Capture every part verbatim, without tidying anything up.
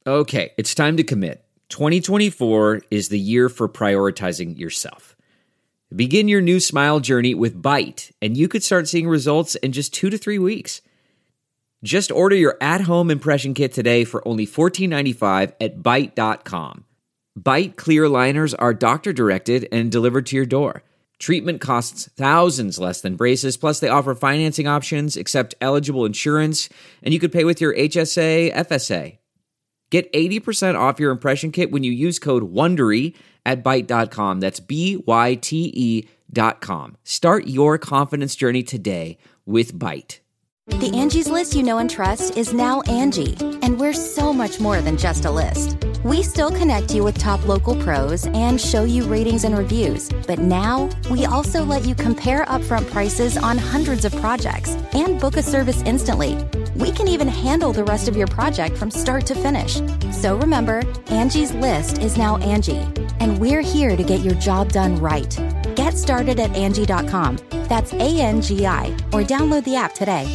Okay, it's time to commit. twenty twenty-four is the year for prioritizing yourself. Begin your new smile journey with Byte, and you could start seeing results in just two to three weeks. Just order your at-home impression kit today for only fourteen ninety-five at byte dot com. Byte clear aligners are doctor-directed and delivered to your door. Treatment costs thousands less than braces, plus they offer financing options, accept eligible insurance, and you could pay with your H S A, F S A. Get eighty percent off your impression kit when you use code WONDERY at byte dot com. That's B Y T E dot com. Start your confidence journey today with Byte. The Angie's List you know and trust is now Angie, and we're so much more than just a list. We still connect you with top local pros and show you ratings and reviews, but now we also let you compare upfront prices on hundreds of projects and book a service instantly. We can even handle the rest of your project from start to finish. So remember, Angie's List is now Angie, and we're here to get your job done right. Get started at Angie dot com. That's A N G I, or download the app today.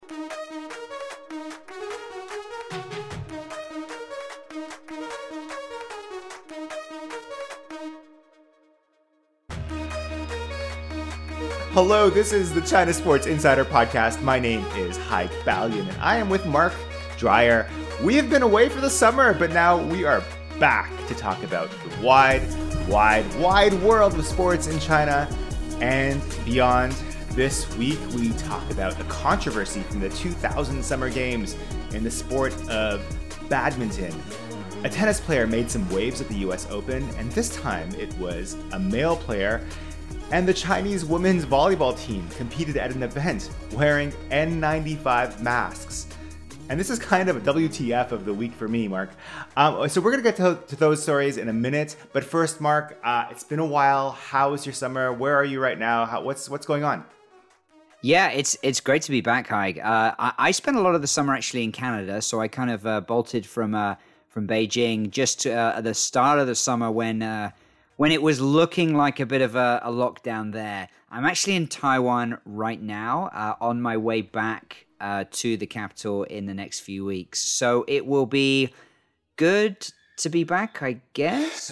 Hello, this is the China Sports Insider Podcast. My name is Haik Balian, and I am with Mark Dreyer. We have been away for the summer, but now we are back to talk about the wide, wide, wide world of sports in China and beyond. This week, we talk about a controversy from the two thousand Summer Games in the sport of badminton. A tennis player made some waves at the U S Open, and this time it was a male player. And the Chinese women's volleyball team competed at an event wearing N ninety-five masks. And this is kind of a W T F of the week for me, Mark. Um, so we're going to get to, to those stories in a minute. But first, Mark, uh, it's been a while. How was your summer? Where are you right now? How, what's what's going on? Yeah, it's it's great to be back, Haig. Uh, I, I spent a lot of the summer actually in Canada, so I kind of uh, bolted from uh, from Beijing just uh, at the start of the summer when... Uh, when it was looking like a bit of a, a lockdown there. I'm actually in Taiwan right now, uh, on my way back uh, to the capital in the next few weeks. So it will be good to be back, I guess.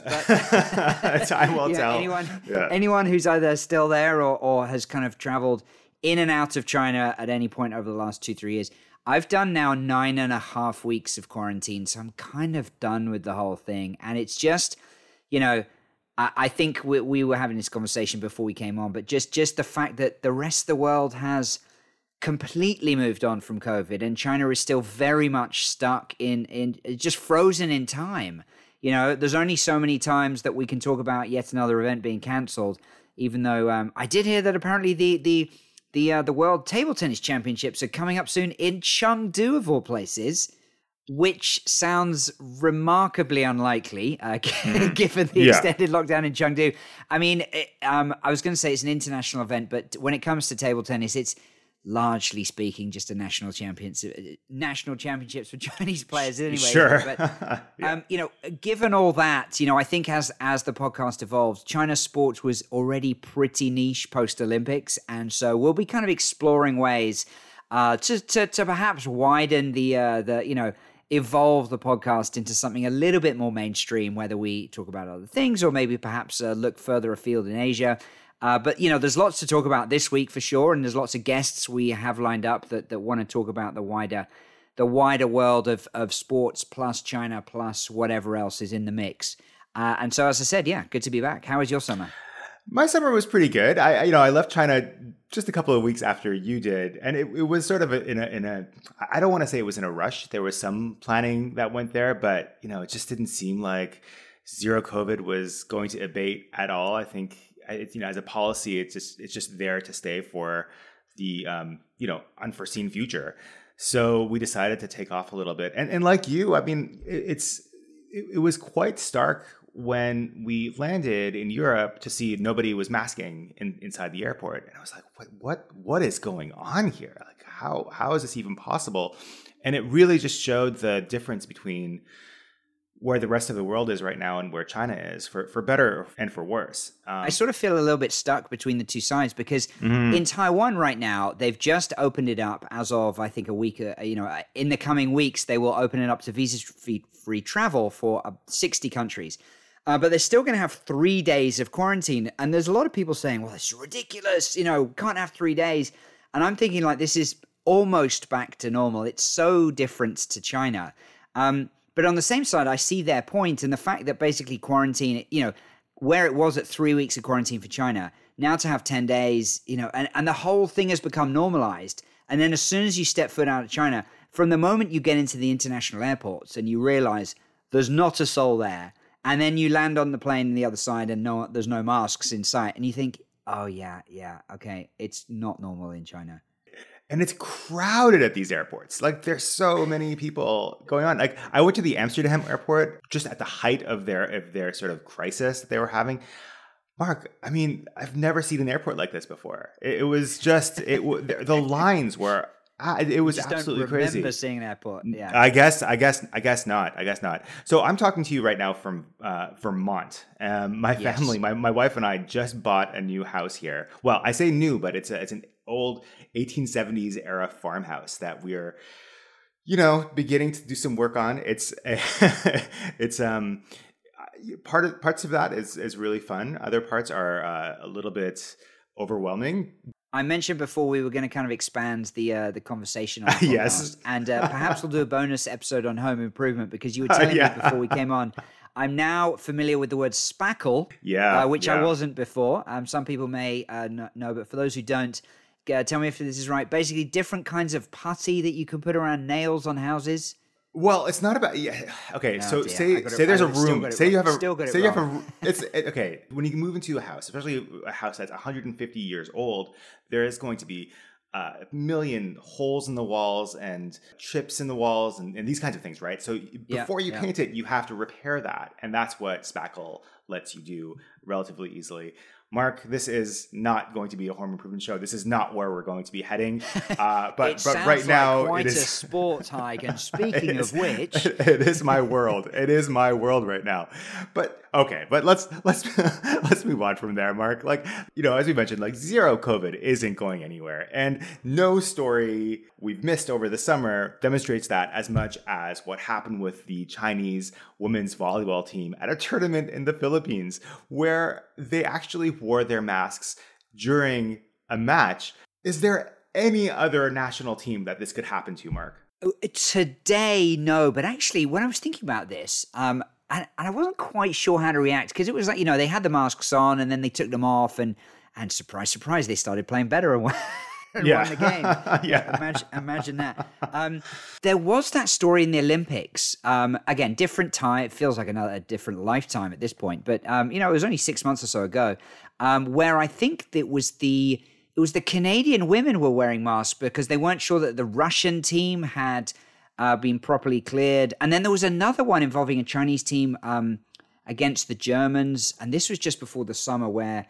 But Time will yeah, tell. Anyone, yeah. anyone who's either still there or, or has kind of traveled in and out of China at any point over the last two, three years. I've done now nine and a half weeks of quarantine, so I'm kind of done with the whole thing. And it's just, you know, I think we, we were having this conversation before we came on, but just, just the fact that the rest of the world has completely moved on from COVID and China is still very much stuck in, in just frozen in time. You know, there's only so many times that we can talk about yet another event being cancelled, even though um, I did hear that apparently the the the uh, the World Table Tennis Championships are coming up soon in Chengdu, of all places. Which sounds remarkably unlikely, uh, given the yeah. extended lockdown in Chengdu. I mean, it, um, I was going to say it's an international event, but when it comes to table tennis, it's largely speaking just a national champions, national championships for Chinese players anyway. Sure. But, yeah. um, you know, given all that, you know, I think as as the podcast evolved, China's sports was already pretty niche post-Olympics, and so we'll be kind of exploring ways uh, to, to to perhaps widen the uh, the you know. evolve the podcast into something a little bit more mainstream, whether we talk about other things or maybe perhaps uh, look further afield in Asia. Uh, but, you know, there's lots to talk about this week for sure, and there's lots of guests we have lined up that, that want to talk about the wider the wider world of, of sports plus China plus whatever else is in the mix. Uh, and so, as I said, yeah, good to be back. How was your summer? My summer was pretty good. I, you know, I left China just a couple of weeks after you did, and it, it was sort of a, in a, in a. I don't want to say it was in a rush. There was some planning that went there, but you know, it just didn't seem like zero COVID was going to abate at all. I think, it, you know, as a policy, it's just it's just there to stay for the um, you know, unforeseen future. So we decided to take off a little bit, and and like you, I mean, it, it's it, it was quite stark when we landed in Europe to see nobody was masking in, inside the airport. And I was like, what, what, what is going on here? Like, how, how is this even possible? And it really just showed the difference between where the rest of the world is right now and where China is, for, for better and for worse. Um, I sort of feel a little bit stuck between the two sides because mm-hmm. in Taiwan right now, they've just opened it up as of, I think, a week, uh, you know, in the coming weeks, they will open it up to visa-free travel for uh, sixty countries. Uh, but they're still going to have three days of quarantine. And there's a lot of people saying, well, it's ridiculous, you know, can't have three days. And I'm thinking like this is almost back to normal. It's so different to China. Um, But on the same side, I see their point, and the fact that basically quarantine, you know, where it was at three weeks of quarantine for China, now to have ten days, you know, and, and the whole thing has become normalized. And then as soon as you step foot out of China, from the moment you get into the international airports and you realize there's not a soul there, and then you land on the plane on the other side and no, there's no masks in sight, and you think, oh, yeah, yeah, okay, it's not normal in China. And it's crowded at these airports. Like there's so many people going on. Like I went to the Amsterdam airport just at the height of their of their sort of crisis that they were having. Mark, I mean, I've never seen an airport like this before. It, it was just it. The lines were. It was just absolutely don't remember crazy. Seeing an airport. Yeah. I guess. I guess. I guess not. I guess not. So I'm talking to you right now from uh, Vermont. Um, my Yes. family, my, my wife and I just bought a new house here. Well, I say new, but it's a, it's an old eighteen seventies era farmhouse that we're, you know, beginning to do some work on. It's it's um part of parts of that is is really fun. Other parts are uh, a little bit overwhelming. I mentioned before we were going to kind of expand the uh, the conversation on the podcast, Yes. and uh, perhaps we'll do a bonus episode on home improvement because you were telling Yeah. me before we came on. I'm now familiar with the word spackle, Yeah, uh, which yeah. I wasn't before. Um, some people may uh, n- know, but for those who don't, uh, tell me if this is right. Basically, different kinds of putty that you can put around nails on houses. Well, it's not about yeah. Okay, Oh, so dear. I say got it- say there's I a still room. got it Say you wrong. have a Still got it say you have a wrong. it's it, okay. When you move into a house, especially a house that's one hundred fifty years old, there is going to be uh, a million holes in the walls and chips in the walls and, and these kinds of things, right? So Yeah, before you yeah. paint it, you have to repair that, and that's what spackle lets you do relatively easily. Mark, this is not going to be a home improvement show. This is not where we're going to be heading. Uh, but it but sounds right like now quite it is a sports hike. And speaking It of is- which, it is my world. It is my world right now. But okay, but let's let's let's move on from there, Mark. Like, you know, as we mentioned, like zero COVID isn't going anywhere. And no story we've missed over the summer demonstrates that as much as what happened with the Chinese women's volleyball team at a tournament in the Philippines, where they actually wore their masks during a match. Is there any other national team that this could happen to, Mark? today, no. But actually, when I was thinking about this, um, and, and I wasn't quite sure how to react because it was like, you know, they had the masks on and then they took them off, and and surprise, surprise, they started playing better and won, and Yeah. won the game. Yeah. Imagine, imagine that. Um, there was that story in the Olympics. Um, again, different time. It feels like another a different lifetime at this point. But, um, you know, it was only six months or so ago um, where I think it was the it was the Canadian women were wearing masks because they weren't sure that the Russian team had uh, been properly cleared. And then there was another one involving a Chinese team um, against the Germans. And this was just before the summer where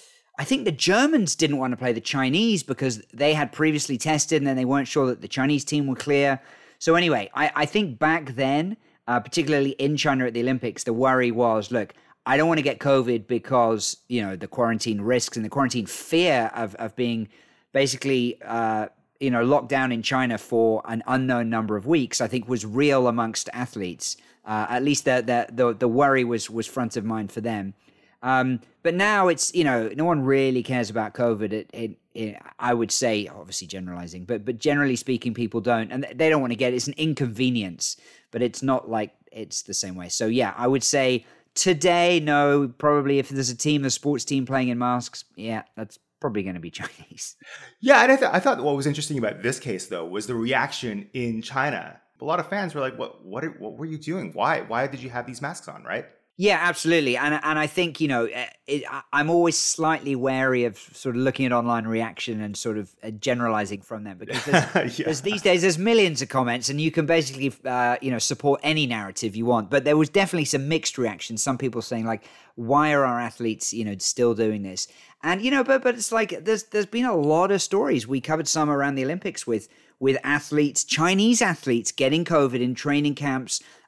I think the Germans didn't want to play the Chinese because they had previously tested and then they weren't sure that the Chinese team were clear. So anyway, I, I think back then, uh, particularly in China at the Olympics, the worry was, look, I don't want to get COVID because, you know, the quarantine risks and the quarantine fear of, of being basically, uh, you know, locked down in China for an unknown number of weeks, I think was real amongst athletes. Uh, at least the, the, the, the worry was, was front of mind for them. Um, but now it's, you know, no one really cares about COVID. It, it, it, I would say, obviously generalizing, but but generally speaking, people don't, and they don't want to get it. It's an inconvenience, but it's not like it's the same way. So yeah, I would say today, no, probably if there's a team, a sports team playing in masks, yeah, that's probably going to be Chinese. Yeah, and I, th- I thought what was interesting about this case, though, was the reaction in China. A lot of fans were like, "What? What? Are, what were you doing? Why? Why did you have these masks on?" Right? Yeah, absolutely, and and I think you know it, I'm always slightly wary of sort of looking at online reaction and sort of generalizing from them because there's, Yeah. there's these days there's millions of comments and you can basically uh, you know support any narrative you want. But there was definitely some mixed reactions. Some people saying like, "Why are our athletes you know still doing this?" And you know, but but it's like there's there's been a lot of stories. We covered some around the Olympics with with athletes, Chinese athletes getting COVID in training camps.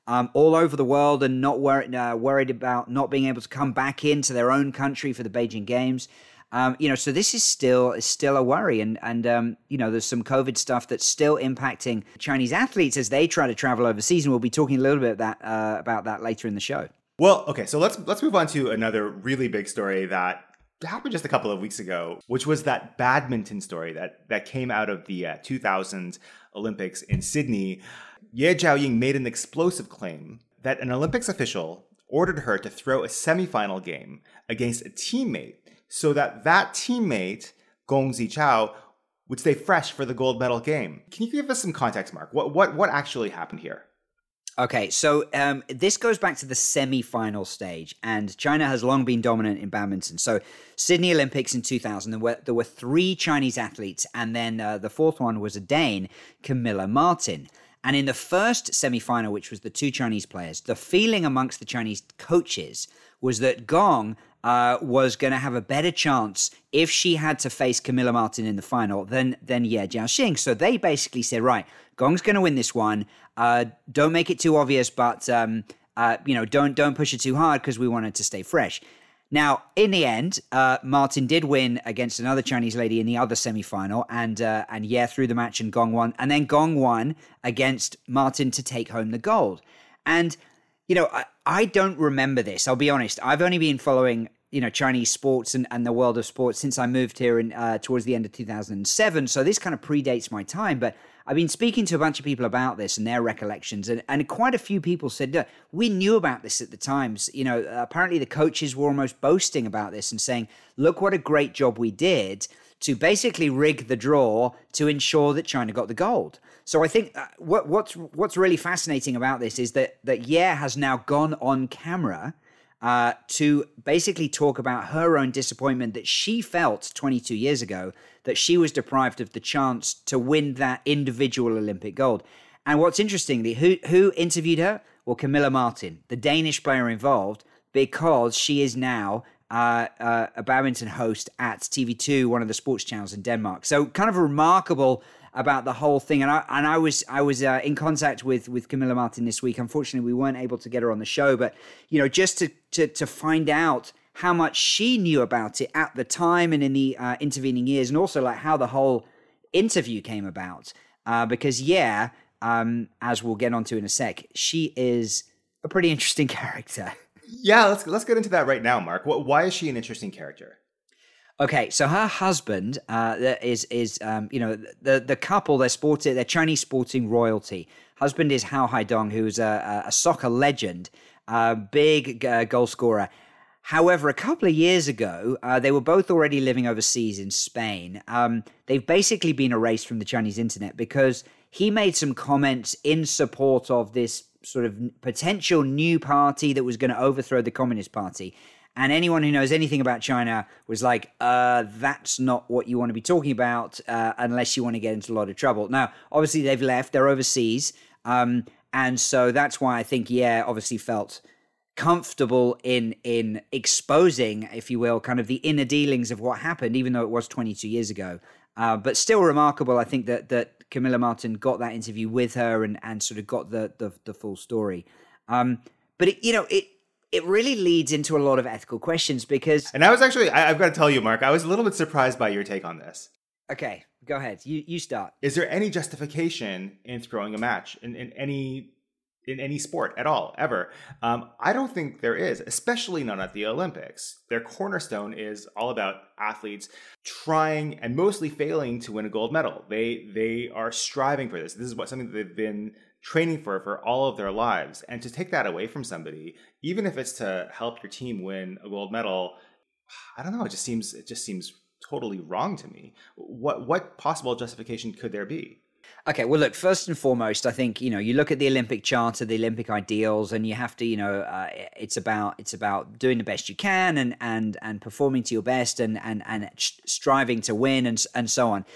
um, all over the world and not worried, uh, worried about not being able to come back into their own country for the Beijing Games. Um, you know, so this is still is still a worry, and and um, you know, there's some COVID stuff that's still impacting Chinese athletes as they try to travel overseas, and we'll be talking a little bit about that uh, about that later in the show. Well, okay, so let's let's move on to another really big story that happened just a couple of weeks ago, which was that badminton story that that came out of the uh, two thousand Olympics in Sydney. Ye Zhaoying made an explosive claim that an Olympics official ordered her to throw a semifinal game against a teammate so that that teammate, Gong Zichao, would stay fresh for the gold medal game. Can you give us some context, Mark? What what what actually happened here? Okay, so um, this goes back to the semi-final stage, and China has long been dominant in badminton. So Sydney Olympics in two thousand, there were, there were three Chinese athletes, and then uh, the fourth one was a Dane, Camilla Martin. And in the first semi-final, which was the two Chinese players, the feeling amongst the Chinese coaches was that Gong uh, was going to have a better chance if she had to face Camilla Martin in the final than, than Ye Zhaoxing. So they basically said, right, Gong's going to win this one. Uh, don't make it too obvious, but um, uh, you know, don't don't push it too hard because we wanted to stay fresh. Now, in the end, uh, Martin did win against another Chinese lady in the other semi-final, and uh, and yeah, through the match, and Gong won, and then Gong won against Martin to take home the gold. And you know, I, I don't remember this. I'll be honest. I've only been following you know Chinese sports and, and the world of sports since I moved here in uh, towards the end of two thousand seven. So this kind of predates my time, but I've been speaking to a bunch of people about this and their recollections, and, and quite a few people said, look, we knew about this at the times. You know, apparently the coaches were almost boasting about this and saying, look what a great job we did to basically rig the draw to ensure that China got the gold. So I think uh, what, what's what's really fascinating about this is that that Ye has now gone on camera uh, to basically talk about her own disappointment that she felt twenty-two years ago that she was deprived of the chance to win that individual Olympic gold. And what's interesting, who who interviewed her? Well, Camilla Martin, the Danish player involved, because she is now uh, uh, a badminton host at T V two, one of the sports channels in Denmark. So kind of remarkable about the whole thing. And I and I was I was uh, in contact with with Camilla Martin this week. Unfortunately, we weren't able to get her on the show, but you know, just to to to find out how much she knew about it at the time and in the uh, intervening years, and also like how the whole interview came about. Uh, because yeah, um, as we'll get onto in a sec, she is a pretty interesting character. Yeah, let's let's get into that right now, Mark. Why is she an interesting character? Okay, so her husband uh, is is um, you know the the couple. They're sporting, they're Chinese sporting royalty. Husband is Hao Haidong, who's a, a soccer legend, a big uh, goal scorer. However, a couple of years ago, uh, they were both already living overseas in Spain. Um, they've basically been erased from the Chinese internet because he made some comments in support of this sort of potential new party that was going to overthrow the Communist Party. And anyone who knows anything about China was like, uh, that's not what you want to be talking about uh, unless you want to get into a lot of trouble. Now, obviously, they've left. They're overseas. Um, and so that's why I think, yeah, obviously felt comfortable in in exposing, if you will, kind of the inner dealings of what happened, even though it was twenty-two years ago. Uh, but still remarkable, I think, that that Camilla Martin got that interview with her and, and sort of got the the, the full story. Um, but, it, you know, it it really leads into a lot of ethical questions because... And I was actually, I, I've got to tell you, Mark, I was a little bit surprised by your take on this. Okay, go ahead. You you start. Is there any justification in throwing a match in, in any... in any sport at all, ever? Um, I don't think there is, especially not at the Olympics. Their cornerstone is all about athletes trying and mostly failing to win a gold medal. They they are striving for this. This is what something that they've been training for for all of their lives. And to take that away from somebody, even if it's to help your team win a gold medal, I don't know. It just seems it just seems totally wrong to me. What what possible justification could there be? Okay, well, look, first and foremost, I think, you know, you look at the Olympic Charter, the Olympic ideals, and you have to, you know, uh, it's about it's about doing the best you can and and and performing to your best and and and striving to win and and so on.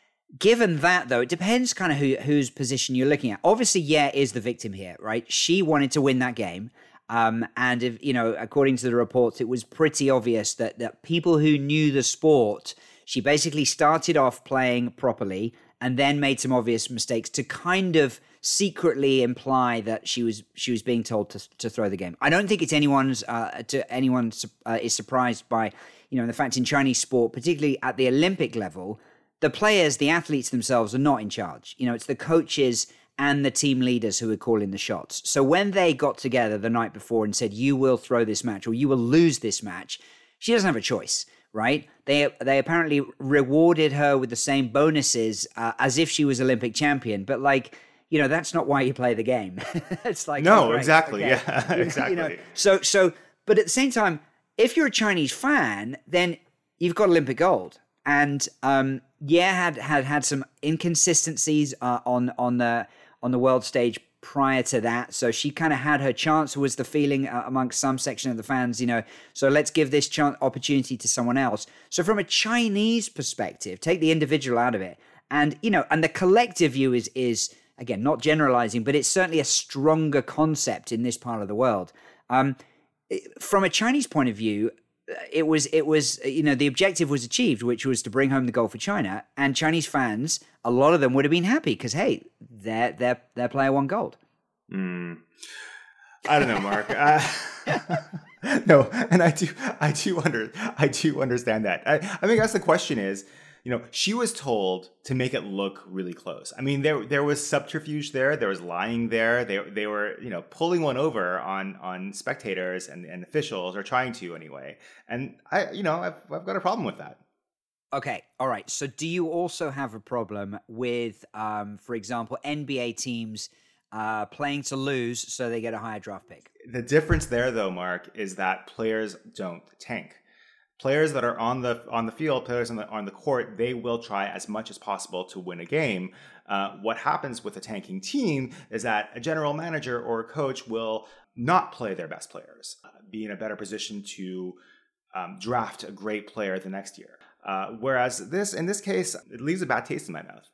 Given that, though, it depends kind of who whose position you're looking at. Obviously, yeah, is the victim here, right? She wanted to win that game. Um, and, if you know, according to the reports, it was pretty obvious that that people who knew the sport, she basically started off playing properly and then made some obvious mistakes to kind of secretly imply that she was she was being told to to throw the game. I don't think it's anyone's uh, to anyone uh, is surprised by, you know, the fact in Chinese sport, particularly at the Olympic level, the players, the athletes themselves are not in charge. You know, it's the coaches and the team leaders who are calling the shots. So when they got together the night before and said, you will throw this match or you will lose this match, she doesn't have a choice, right? They they apparently rewarded her with the same bonuses uh, as if she was Olympic champion. But like, you know, that's not why you play the game. It's like, no, oh, right, exactly. okay. Yeah, exactly. You know, so, so, but at the same time, if you're a Chinese fan, then you've got Olympic gold. And um, yeah, had had had some inconsistencies uh, on on the on the world stage prior to that. So she kind of had her chance, was the feeling uh, amongst some section of the fans, you know, so let's give this chance opportunity to someone else. So from a Chinese perspective, take the individual out of it. And, you know, and the collective view is, is again, not generalizing, but it's certainly a stronger concept in this part of the world. Um, from a Chinese point of view, it was, it was, you know, the objective was achieved, which was to bring home the gold for China. And Chinese fans, a lot of them would have been happy because, hey, their their their player won gold. Mm. I don't know, Mark. uh, no, and I do, I do under, I do understand that. I, I think that's the question is, you know, she was told to make it look really close. I mean, there there was subterfuge there. There was lying there. They they were, you know, pulling one over on on spectators and, and officials, or trying to anyway. And I, you know, I've I've got a problem with that. Okay, all right. So do you also have a problem with, um, for example, N B A teams uh, playing to lose so they get a higher draft pick? The difference there, though, Mark, is that players don't tank. Players that are on the on the field, players on the on the court, they will try as much as possible to win a game. Uh, what happens with a tanking team is that a general manager or a coach will not play their best players, uh, be in a better position to um, draft a great player the next year. Uh, whereas this, in this case, it leaves a bad taste in my mouth.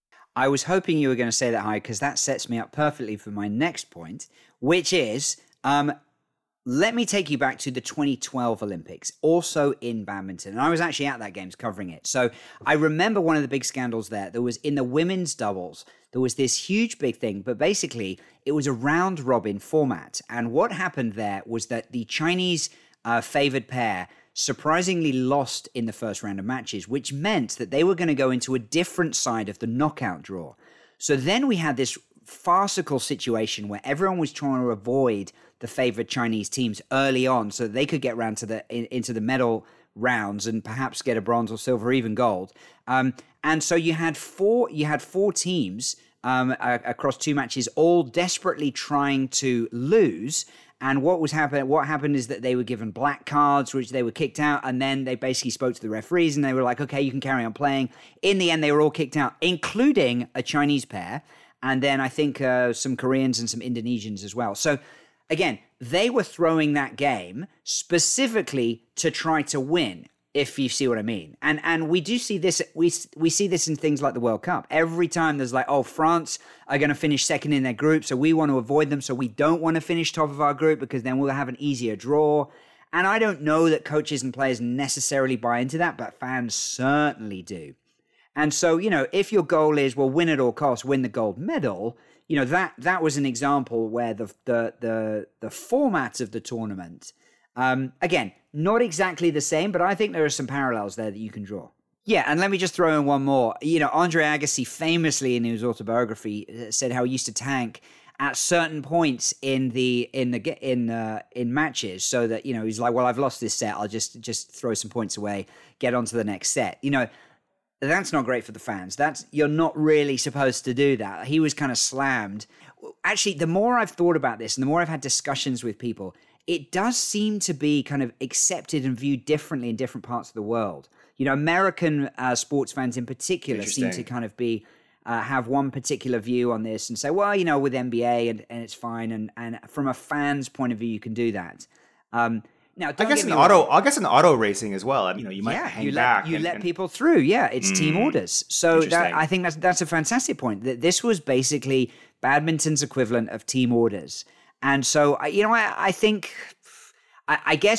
I was hoping you were going to say that, High, because that sets me up perfectly for my next point, which is, um, let me take you back to the twenty twelve Olympics, also in badminton. And I was actually at that games covering it. So I remember one of the big scandals there. There was in the women's doubles, there was this huge big thing, but basically it was a round robin format. And what happened there was that the Chinese uh, favored pair surprisingly lost in the first round of matches, which meant that they were going to go into a different side of the knockout draw. So then we had this farcical situation where everyone was trying to avoid the favored Chinese teams early on so that they could get round to the in, into the medal rounds and perhaps get a bronze or silver, or even gold. Um, and so you had four you had four teams um, uh, across two matches, all desperately trying to lose. And what was happening? What happened is that they were given black cards, which they were kicked out, and then they basically spoke to the referees, and they were like, "Okay, you can carry on playing." In the end, they were all kicked out, including a Chinese pair, and then I think uh, some Koreans and some Indonesians as well. So, again, they were throwing that game specifically to try to win, if you see what I mean. And and we do see this, we we see this in things like the World Cup. Every time there's like, oh, France are going to finish second in their group, so we want to avoid them, so we don't want to finish top of our group because then we'll have an easier draw. And I don't know that coaches and players necessarily buy into that, but fans certainly do. And so, you know, if your goal is, well, win at all costs, win the gold medal, you know, that that was an example where the the the, the format of the tournament, um, again, not exactly the same, but I think there are some parallels there that you can draw. Yeah, and let me just throw in one more. You know, Andre Agassi famously in his autobiography said how he used to tank at certain points in the in the in uh, in matches, so that, you know, he's like, well, I've lost this set, I'll just just throw some points away, get on to the next set. You know, that's not great for the fans. That's you're not really supposed to do that. He was kind of slammed. Actually, the more I've thought about this and the more I've had discussions with people, it does seem to be kind of accepted and viewed differently in different parts of the world. You know, American uh, sports fans in particular seem to kind of be uh, have one particular view on this and say, well, you know, with N B A and, and it's fine. And, and from a fan's point of view, you can do that. Um, now, I guess in auto, wrong. I guess in auto racing as well. You know, you might yeah, hang you back. Let, you and, let and... people through. Yeah, it's mm, team orders. So that, I think that's that's a fantastic point. That this was basically badminton's equivalent of team orders. And so, you know, I, I think, I, I guess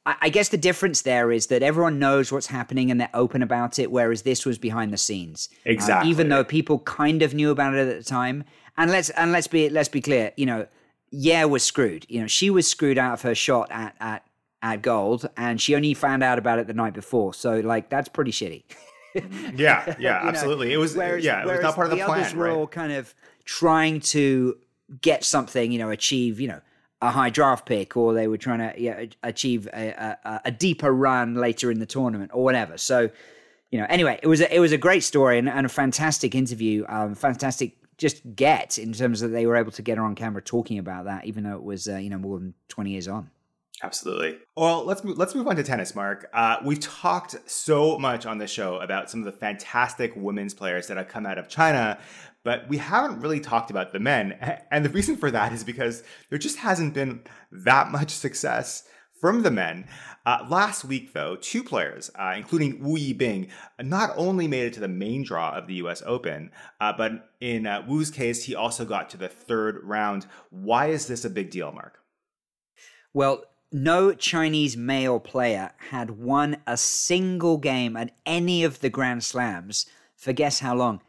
I, I guess the difference there is that everyone knows what's happening and they're open about it, whereas this was behind the scenes. Exactly. Uh, even though people kind of knew about it at the time. And let's and let's be let's be clear, you know, Ye was screwed. You know, she was screwed out of her shot at at at gold, and she only found out about it the night before. So, like, that's pretty shitty. yeah, yeah, You absolutely. know, It was whereas, yeah, it was not part of the, the plan. Others were right? all kind of trying to get something, you know, achieve, you know, a high draft pick, or they were trying to yeah, achieve a, a, a deeper run later in the tournament, or whatever. So, you know, anyway, it was a, it was a great story and, and a fantastic interview, um, fantastic. Just get in terms of they were able to get her on camera talking about that, even though it was uh, you know more than twenty years on. Absolutely. Well, let's move, let's move on to tennis, Mark. Uh, we've talked so much on the show about some of the fantastic women's players that have come out of China, but we haven't really talked about the men. And the reason for that is because there just hasn't been that much success from the men. Uh, last week, though, two players, uh, including Wu Yibing, not only made it to the main draw of the U S Open, uh, but in uh, Wu's case, he also got to the third round. Why is this a big deal, Mark? Well, no Chinese male player had won a single game at any of the Grand Slams for guess how long?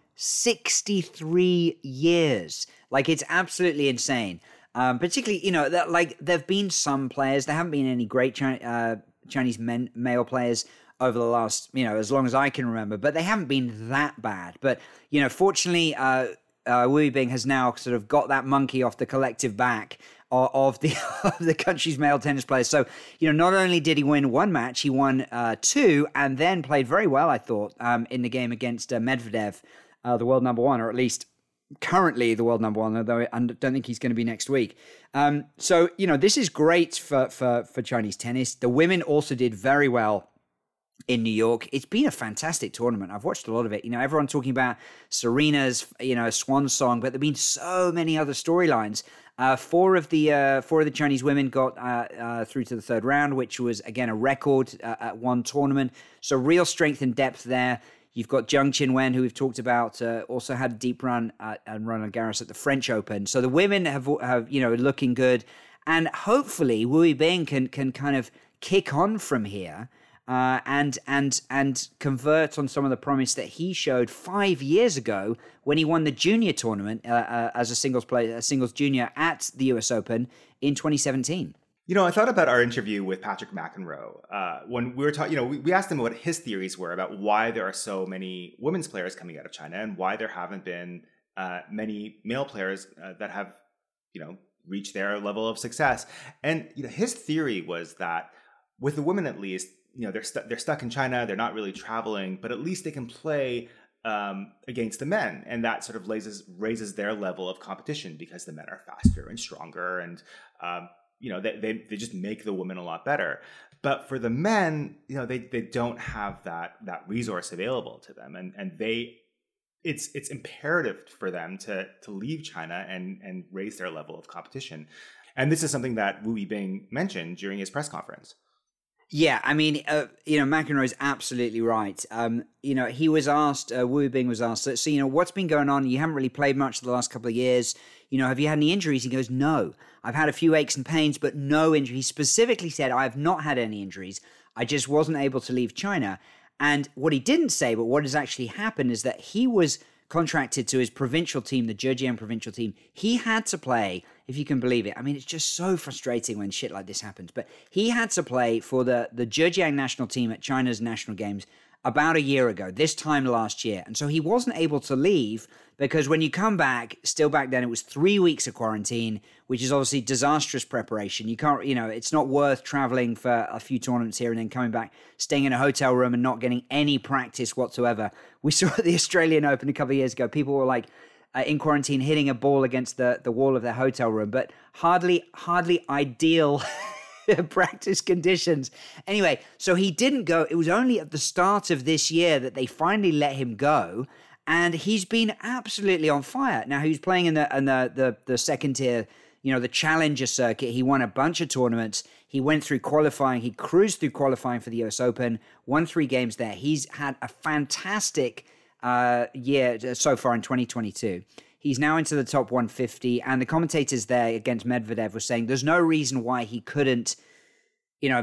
sixty-three years. Like, it's absolutely insane. Um, particularly, you know, that, like, there have been some players. There haven't been any great Chi- uh, Chinese men, male players over the last, you know, as long as I can remember. But they haven't been that bad. But, you know, fortunately, uh, uh, Wu Yibing has now sort of got that monkey off the collective back of, of the of the country's male tennis players. So, you know, not only did he win one match, he won uh, two, and then played very well, I thought, um, in the game against uh, Medvedev, uh, the world number one, or at least currently the world number one, although I don't think he's going to be next week. Um, so, you know, this is great for, for, for Chinese tennis. The women also did very well in New York. It's been a fantastic tournament. I've watched a lot of it. You know, everyone talking about Serena's, you know, swan song, but there've been so many other storylines. Uh, four of the uh, four of the Chinese women got uh, uh, through to the third round, which was, again, a record uh, at one tournament. So real strength and depth there. You've got Zheng Qinwen, who we've talked about, uh, also had a deep run at, at Roland Garros at the French Open. So the women have, have you know, looking good. And hopefully Wu Yibing can, can kind of kick on from here uh, and and and convert on some of the promise that he showed five years ago when he won the junior tournament uh, uh, as a singles player, a singles junior at the U S Open in twenty seventeen. You know, I thought about our interview with Patrick McEnroe uh, when we were talking. You know, we, we asked him what his theories were about why there are so many women's players coming out of China and why there haven't been uh, many male players uh, that have, you know, reached their level of success. And you know, his theory was that with the women, at least, you know, they're stu- they're stuck in China. They're not really traveling, but at least they can play um, against the men, and that sort of raises raises their level of competition because the men are faster and stronger and. Um, You know, they, they they just make the women a lot better. But for the men, you know, they they don't have that that resource available to them. And and they it's it's imperative for them to to leave China and and raise their level of competition. And this is something that Wu Yibing mentioned during his press conference. Yeah, I mean, uh, you know, McEnroe is absolutely right. Um, you know, he was asked, uh, Wu Yibing was asked, so, so, you know, what's been going on? You haven't really played much the last couple of years. You know, have you had any injuries? He goes, no. I've had a few aches and pains, but no injury. He specifically said, I have not had any injuries. I just wasn't able to leave China. And what he didn't say, but what has actually happened is that he was contracted to his provincial team, the Zhejiang provincial team. He had to play, if you can believe it. I mean, it's just so frustrating when shit like this happens. But he had to play for the, the Zhejiang national team at China's national games about a year ago, this time last year. And so he wasn't able to leave because when you come back, still back then, it was three weeks of quarantine, which is obviously disastrous preparation. You can't, you know, it's not worth traveling for a few tournaments here and then coming back, staying in a hotel room and not getting any practice whatsoever. We saw at the Australian Open a couple of years ago, people were like uh, in quarantine hitting a ball against the, the wall of their hotel room, but hardly, hardly ideal practice conditions. Anyway, so he didn't go. It was only at the start of this year that they finally let him go, and he's been absolutely on fire. Now, he was playing in the in the the, the second tier, you know, the challenger circuit. He won a bunch of tournaments. He went through qualifying. He cruised through qualifying for the U S Open, won three games there. He's had a fantastic uh, year so far in twenty twenty-two. He's now into the top one fifty, and the commentators there against Medvedev were saying there's no reason why he couldn't, you know,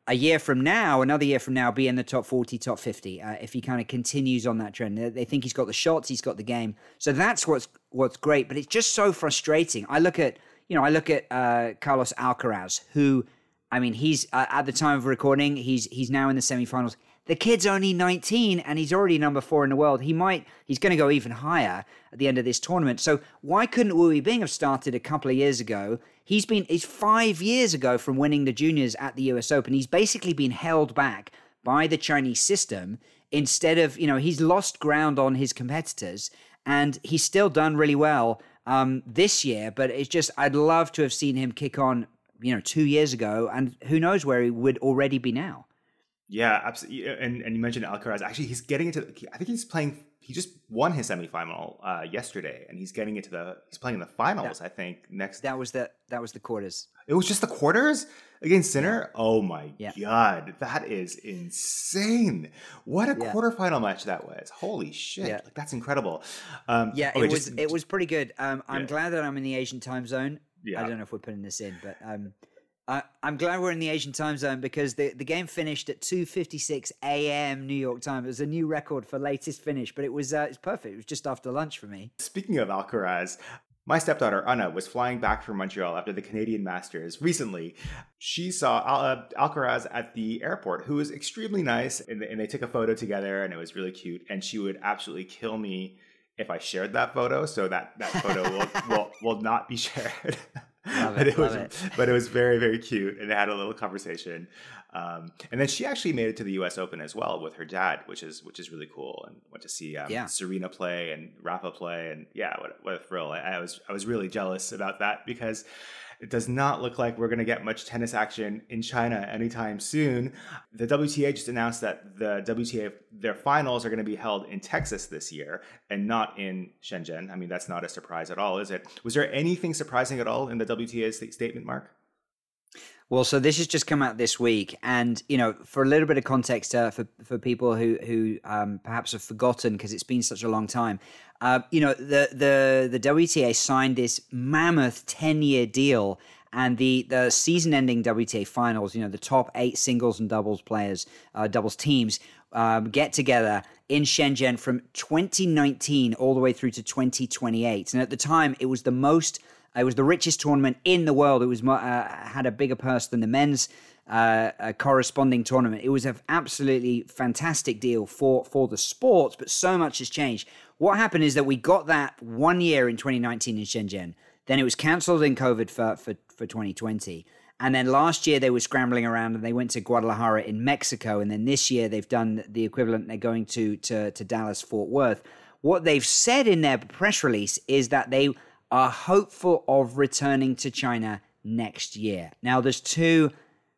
a year from now, another year from now, be in the top forty, top fifty, uh, if he kind of continues on that trend. They, they think he's got the shots, he's got the game. So that's what's what's great, but it's just so frustrating. I look at, you know, I look at uh, Carlos Alcaraz, who, I mean, he's, uh, at the time of recording, he's he's now in the semifinals. The kid's only nineteen and he's already number four in the world. He might, he's going to go even higher at the end of this tournament. So why couldn't Wu Yibing have started a couple of years ago? He's been, it's five years ago from winning the juniors at the U S Open. He's basically been held back by the Chinese system instead of, you know, he's lost ground on his competitors and he's still done really well um, this year. But it's just, I'd love to have seen him kick on, you know, two years ago, and who knows where he would already be now. Yeah, absolutely. And and you mentioned Alcaraz. Actually, he's getting into. I think he's playing. He just won his semifinal uh, yesterday, and he's getting into the. He's playing in the finals. That, I think next. That was the that was the quarters. It was just the quarters against Sinner. Oh my yeah. god, that is insane! What a yeah. quarterfinal match that was. Holy shit! Yeah. Like, that's incredible. Um, yeah, okay, it was just, it was pretty good. Um, I'm yeah. glad that I'm in the Asian time zone. Yeah. I don't know if we're putting this in, but um. Uh, I'm glad we're in the Asian time zone because the, the game finished at two fifty-six a.m. New York time. It was a new record for latest finish, but it was uh, it's perfect. It was just after lunch for me. Speaking of Alcaraz, my stepdaughter Anna was flying back from Montreal after the Canadian Masters recently. She saw Al- Alcaraz at the airport, who was extremely nice, and, and they took a photo together, and it was really cute. And she would absolutely kill me if I shared that photo, so that that photo will, will will not be shared. Love it, but it love was, it. but it was very, very cute, and they had a little conversation. Um, and then she actually made it to the U S Open as well with her dad, which is which is really cool. And went to see um, yeah. Serena play and Rafa play, and yeah, what, what a thrill! I, I was I was really jealous about that because it does not look like we're going to get much tennis action in China anytime soon. The W T A just announced that the W T A, their finals are going to be held in Texas this year and not in Shenzhen. I mean, that's not a surprise at all, is it? Was there anything surprising at all in the W T A st- statement, Mark? Well, so this has just come out this week, and you know, for a little bit of context uh, for for people who who um, perhaps have forgotten because it's been such a long time, uh, you know, the the the W T A signed this mammoth ten year deal, and the the season ending W T A finals, you know, the top eight singles and doubles players, uh, doubles teams, um, get together in Shenzhen from twenty nineteen all the way through to twenty twenty-eight, and at the time, it was the most. It was the richest tournament in the world. It was uh, had a bigger purse than the men's uh, uh, corresponding tournament. It was an absolutely fantastic deal for, for the sport, but so much has changed. What happened is that we got that one year in twenty nineteen in Shenzhen. Then it was cancelled in COVID for, for, for twenty twenty. And then last year they were scrambling around and they went to Guadalajara in Mexico. And then this year they've done the equivalent. They're going to, to, to Dallas, Fort Worth. What they've said in their press release is that they are hopeful of returning to China next year. Now, there's two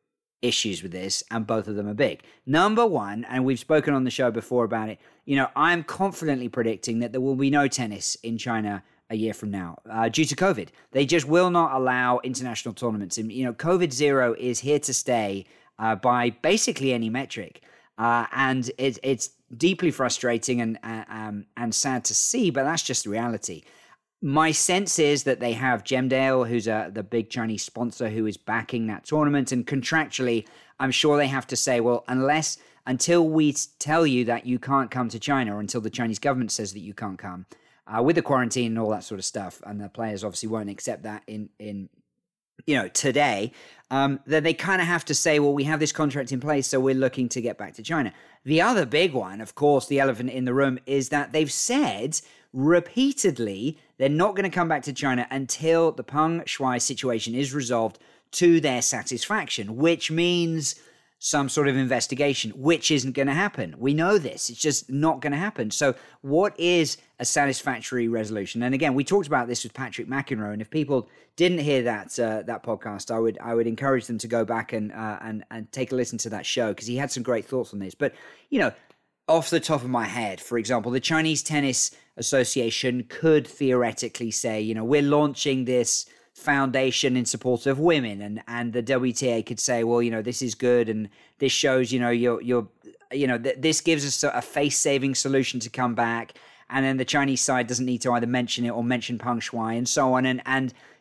issues with this, and both of them are big. Number one, and we've spoken on the show before about it, you know, I'm confidently predicting that there will be no tennis in China a year from now uh, due to COVID. They just will not allow international tournaments. And, you know, COVID zero is here to stay uh, by basically any metric. Uh, and it, it's deeply frustrating and, uh, um, and sad to see, but that's just reality. My sense is that they have Gemdale, who's a, the big Chinese sponsor who is backing that tournament. And contractually, I'm sure they have to say, well, unless, until we tell you that you can't come to China, or until the Chinese government says that you can't come, uh, with the quarantine and all that sort of stuff, and the players obviously won't accept that in, in you know, today, um, then they kind of have to say, well, we have this contract in place, so we're looking to get back to China. The other big one, of course, the elephant in the room, is that they've said repeatedly they're not going to come back to China until the Peng Shuai situation is resolved to their satisfaction, which means some sort of investigation, which isn't going to happen. We know this. It's just not going to happen. So what is a satisfactory resolution? And again, we talked about this with Patrick McEnroe, and if people didn't hear that uh, that podcast, I would I would encourage them to go back and uh, and and take a listen to that show, because he had some great thoughts on this. But, you know, off the top of my head, for example, the Chinese Tennis Association could theoretically say, you know, we're launching this foundation in support of women, and and the W T A could say, well, you know, this is good, and this shows, you know, you're you're you know th- this gives us a, a face saving solution to come back, and then the Chinese side doesn't need to either mention it or mention Peng Shuai and so on, and and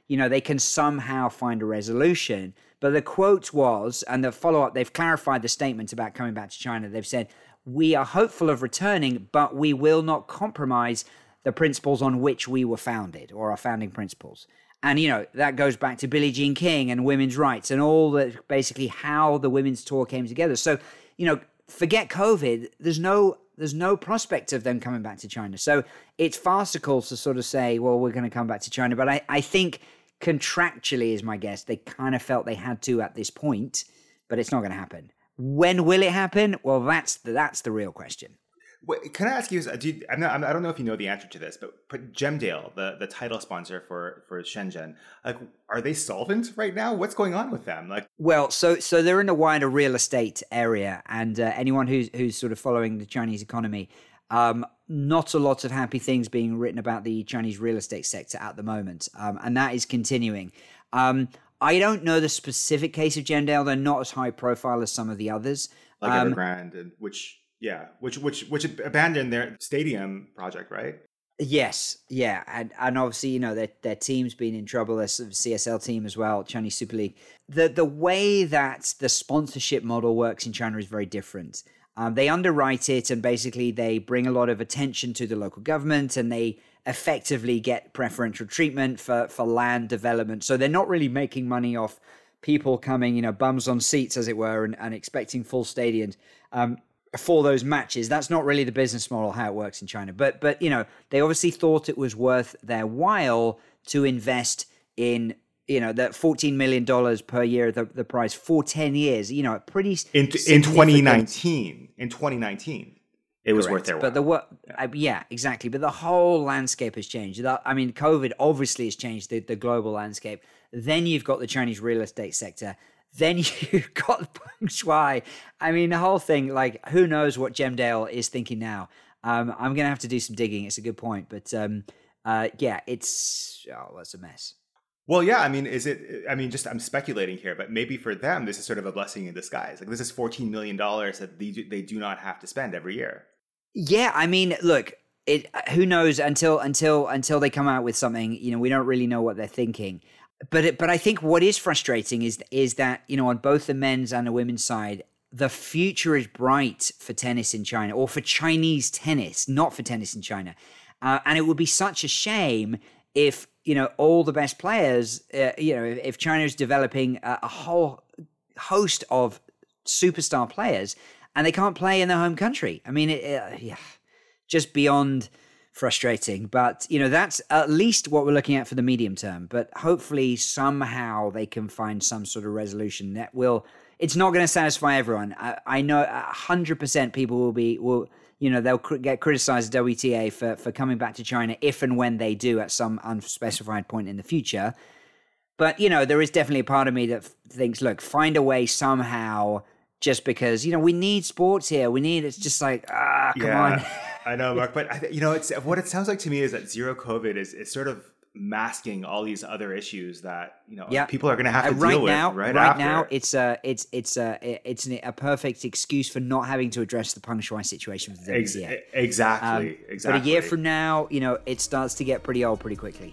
you know, they can somehow find a resolution. But the quote was, and the follow-up, they've clarified the statement about coming back to China. They've said, we are hopeful of returning, but we will not compromise the principles on which we were founded, or our founding principles. And, you know, that goes back to Billie Jean King and women's rights and all that, basically how the women's tour came together. So, you know, forget COVID. There's no there's no prospect of them coming back to China. So it's farcical to sort of say, well, we're going to come back to China. But I, I think contractually, is my guess, they kind of felt they had to at this point, but it's not going to happen. When will it happen? Well, that's the, that's the real question. Wait, can I ask you? Do you I'm not, I don't know if you know the answer to this, but Gemdale, the, the title sponsor for, for Shenzhen, like, are they solvent right now? What's going on with them? Like, well, so so they're in the wider real estate area, and uh, anyone who's who's sort of following the Chinese economy, um, not a lot of happy things being written about the Chinese real estate sector at the moment, um, and that is continuing. Um, I don't know the specific case of Gemdale; they're not as high profile as some of the others, like um, Evergrande, and which. Yeah, which which which abandoned their stadium project, right? Yes, yeah, and and obviously, you know, their their team's been in trouble. Their sort of C S L team as well, Chinese Super League. The the way that the sponsorship model works in China is very different. Um, they underwrite it, and basically they bring a lot of attention to the local government, and they effectively get preferential treatment for for land development. So they're not really making money off people coming, you know, bums on seats, as it were, and, and expecting full stadiums. Um, for those matches. That's not really the business model, how it works in China. But, but you know, they obviously thought it was worth their while to invest in, you know, that fourteen million dollars per year, the, the price for ten years, you know, a pretty In, in twenty nineteen. In twenty nineteen. It was Correct. worth their while. But the what? Yeah. Uh, yeah, exactly. But the whole landscape has changed. I mean, COVID obviously has changed the, the global landscape. Then you've got the Chinese real estate sector. Then you've got Peng Shuai. I mean, the whole thing, like, who knows what Gemdale is thinking now? Um, I'm going to have to do some digging. It's a good point. But, um, uh, yeah, it's, oh, that's a mess. Well, yeah, I mean, is it, I mean, just, I'm speculating here, but maybe for them, this is sort of a blessing in disguise. Like, this is fourteen million dollars that they do, they do not have to spend every year. Yeah, I mean, look, it, who knows until, until, until they come out with something, you know, we don't really know what they're thinking. But it, but I think what is frustrating is is that, you know, on both the men's and the women's side, the future is bright for tennis in China, or for Chinese tennis, not for tennis in China. Uh, and it would be such a shame if, you know, all the best players, uh, you know, if, if China is developing a, a whole host of superstar players and they can't play in their home country. I mean, it, uh, yeah, just beyond frustrating, but you know, that's at least what we're looking at for the medium term. But hopefully somehow they can find some sort of resolution that will, it's not going to satisfy everyone. I, I know a hundred percent people will be, will, you know, they'll cr- get criticized W T A for, for coming back to China if and when they do at some unspecified point in the future. But, you know, there is definitely a part of me that thinks, look, find a way somehow, just because, you know, we need sports here. We need, it's just like, ah, come yeah. on. I know, Mark, but I, you know, it's what it sounds like to me is that zero COVID is, is sort of masking all these other issues that, you know, yeah. people are going to have to uh, right deal now, with right, right after. now. It's a it's it's a it's an, a perfect excuse for not having to address the Peng Shuai situation for the Ex- W T A. Exactly, um, exactly. But a year from now, you know, it starts to get pretty old pretty quickly.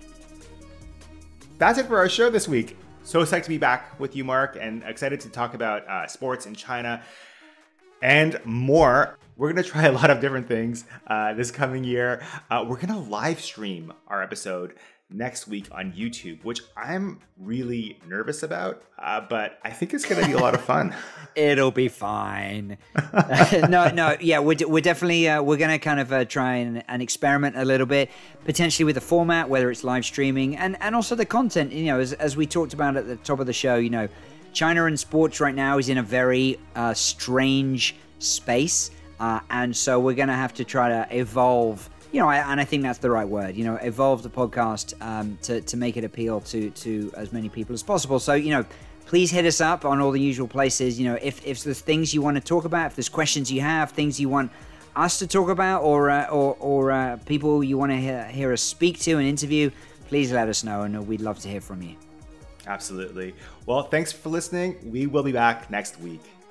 That's it for our show this week. So psyched to be back with you, Mark, and excited to talk about uh, sports in China and more. We're going to try a lot of different things uh, this coming year. Uh, we're going to live stream our episode next week on YouTube, which I'm really nervous about, uh, but I think it's going to be a lot of fun. It'll be fine. no, no, yeah, we're, we're definitely, uh, we're going to kind of uh, try and, and experiment a little bit, potentially with the format, whether it's live streaming, and, and also the content. You know, as, as we talked about at the top of the show, you know, China and sports right now is in a very uh, strange space. Uh, and so we're going to have to try to evolve, you know, I, and I think that's the right word, you know, evolve the podcast um, to, to make it appeal to, to as many people as possible. So, you know, please hit us up on all the usual places. You know, if, if there's things you want to talk about, if there's questions you have, things you want us to talk about, or uh, or, or uh, people you want to hear, hear us speak to and interview, please let us know, and we'd love to hear from you. Absolutely. Well, thanks for listening. We will be back next week.